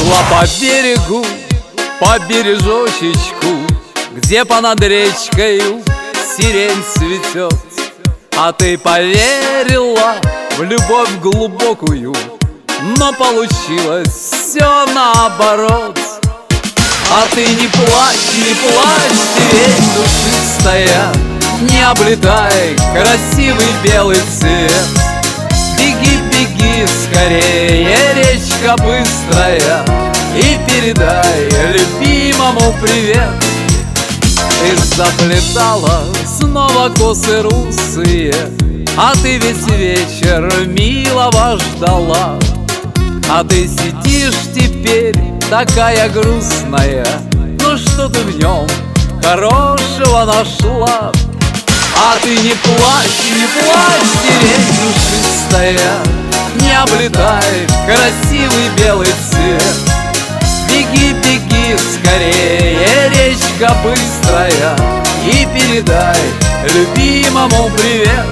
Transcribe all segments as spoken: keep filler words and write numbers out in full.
Шла по берегу, по бережочечку, где понад речкою сирень цветет. А ты поверила в любовь глубокую, но получилось все наоборот. А ты не плачь, не плачь, сирень душистая, не облетай красивый белый цвет. Беги, беги скорее, речка быстрая, и передай любимому привет. Ты заплетала снова косы русые, а ты весь вечер милого ждала. А ты сидишь теперь такая грустная, ну что ты в нем хорошего нашла? А ты не плачь, не плачь, сирень душистая, не облетай красивый белый цвет. Беги, беги скорее, речка быстрая, и передай любимому привет.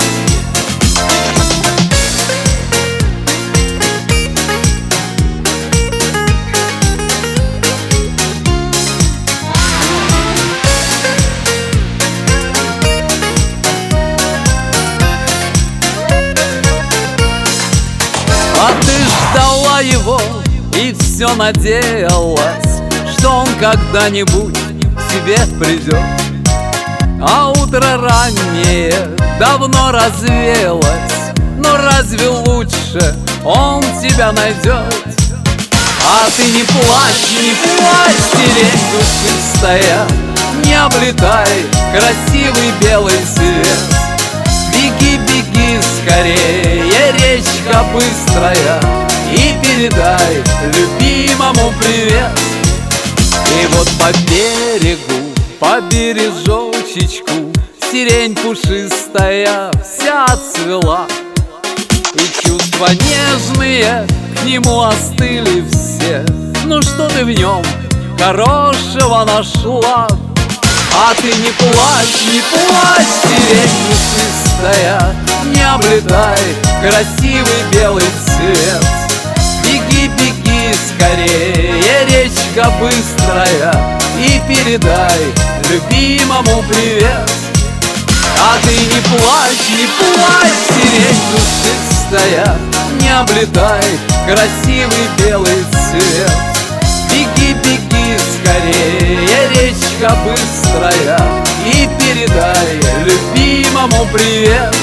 А ты ждала его и все надеялась, что он когда-нибудь к тебе придет. А утро раннее давно развеялось, но разве лучше он тебя найдет? А ты не плачь, не плачь, сирень душистая, не облетай красивый белый цвет. Беги, беги скорее, речка быстрая, и передай любимому привет. И вот по берегу, по бережочечку, сирень пушистая вся отцвела. И чувства нежные к нему остыли все. Ну что ты в нем хорошего нашла? А ты не плачь, не плачь, сирень душистая, не облетай красивый белый цвет. Беги, беги скорее, речка быстрая, и передай любимому привет. А ты не плачь, не плачь, сирень душистая, не облетай красивый белый цвет. Беги, беги скорее, речка быстрая, и передай любимому привет.